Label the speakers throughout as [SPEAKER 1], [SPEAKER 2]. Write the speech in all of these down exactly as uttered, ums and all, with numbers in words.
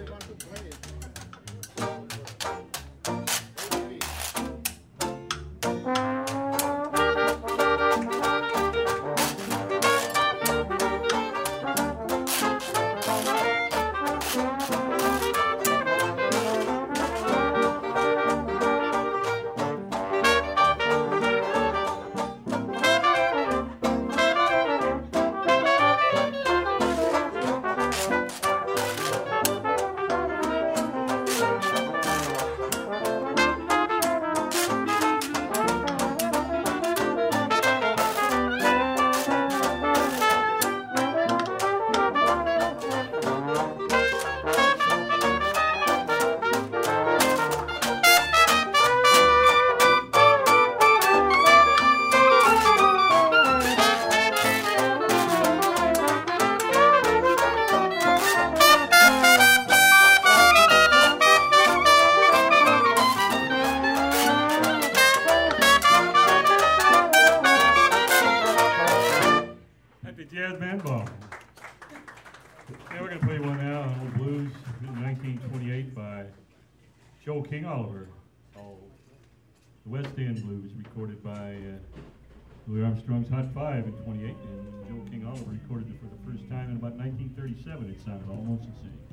[SPEAKER 1] Jazz Band Ball. Yeah, we're going to play one now, an old blues written in nineteen twenty-eight by Joe King Oliver, called the West End Blues, recorded by uh, Louis Armstrong's Hot Five in twenty-eight, and Joe King Oliver recorded it for the first time in about nineteen thirty-seven. It sounded almost the same.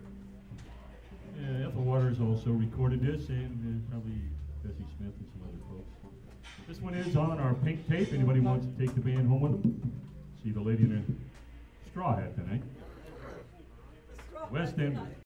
[SPEAKER 1] Uh, Ethel Waters also recorded this, and uh, probably Bessie Smith and some other folks. This one is on our pink tape. Anybody wants to take the band home with them? See the lady in a straw hat tonight. West End.